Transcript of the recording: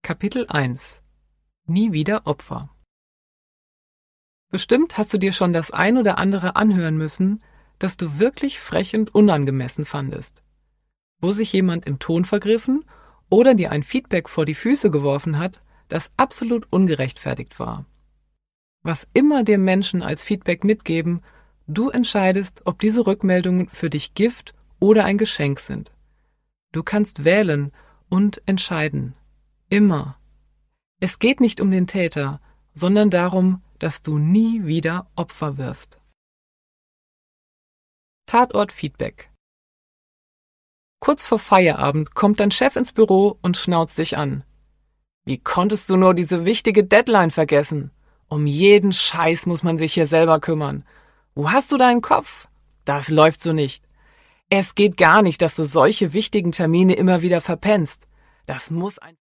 Kapitel 1 Nie wieder Opfer. Bestimmt hast du dir schon das ein oder andere anhören müssen, das du wirklich frech und unangemessen fandest. Wo sich jemand im Ton vergriffen oder dir ein Feedback vor die Füße geworfen hat, das absolut ungerechtfertigt war. Was immer dir Menschen als Feedback mitgeben, du entscheidest, ob diese Rückmeldungen für dich Gift oder ein Geschenk sind. Du kannst wählen und entscheiden. Immer. Es geht nicht um den Täter, sondern darum, dass du nie wieder Opfer wirst. Tatort-Feedback. Kurz vor Feierabend kommt dein Chef ins Büro und schnauzt dich an. Wie konntest du nur diese wichtige Deadline vergessen? Um jeden Scheiß muss man sich hier selber kümmern. Wo hast du deinen Kopf? Das läuft so nicht. Es geht gar nicht, dass du solche wichtigen Termine immer wieder verpennst. Das muss ein